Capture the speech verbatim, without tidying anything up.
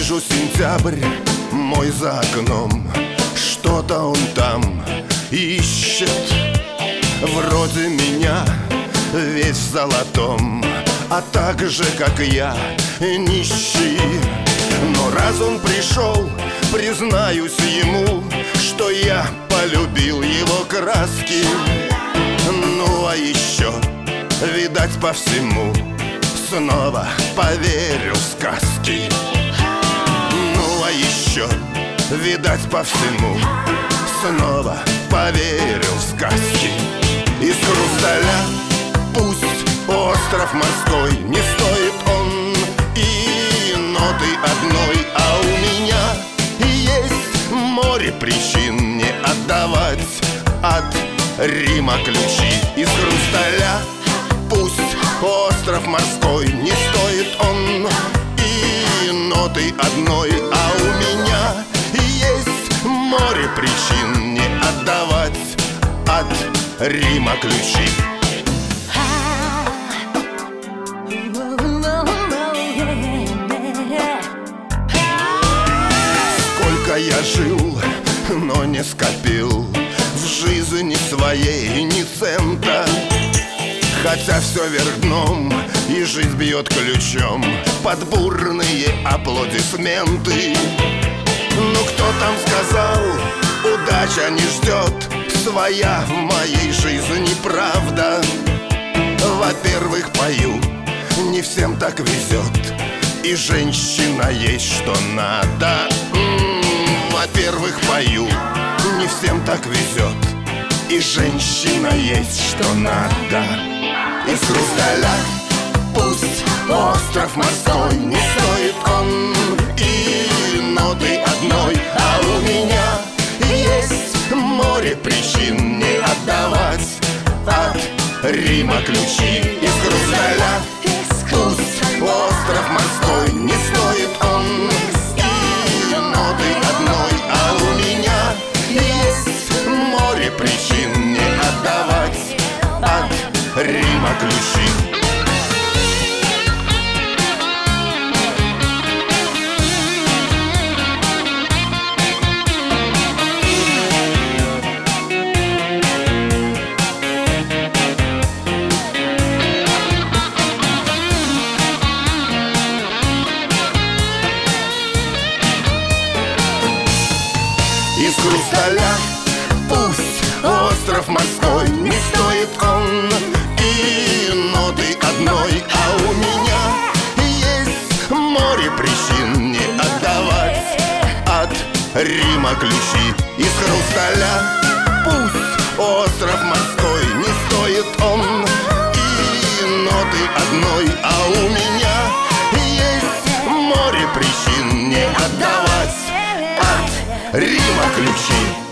Вижу сентябрь мой за окном, что-то он там ищет. Вроде меня весь в золотом, а так же, как я, нищий. Но раз он пришел, признаюсь ему, что я полюбил его краски. Ну а еще, видать по всему, снова поверю в сказки. Ну а еще, видать по всему, снова поверю в сказки. Из хрусталя пусть остров морской, не стоит он и ноты одной, а у меня есть море причин не отдавать от Рима ключи. Из хрусталя пусть остров морской, не стоит он и ноты одной, а у меня есть море причин не отдавать от Рима ключи. Сколько я жил, но не скопил в жизни своей ни цента. Хотя все вверх дном и жизнь бьет ключом под бурные аплодисменты. Ну кто там сказал, удача не ждет, своя в моей жизни правда. Во-первых, пою, не всем так везет, и женщина есть что надо. М-м, во-первых, пою, не всем так везет, и женщина есть что надо. Из хрусталя пусть остров морской, не стоит он и ноты одной, а у меня есть море причин не отдавать от Рима ключи. Из хрусталя пусть остров морской, не стоит он и ноты одной, а у меня есть море причин не отдавать от Рима ключи. Из хрусталя пусть остров морской, не стоит он и ноты одной, а у меня есть море причин не отдавать от Рима ключи. Из хрусталя пусть остров морской, не стоит он и ноты одной, а у меня есть море причин не отдавать от Рима ключи.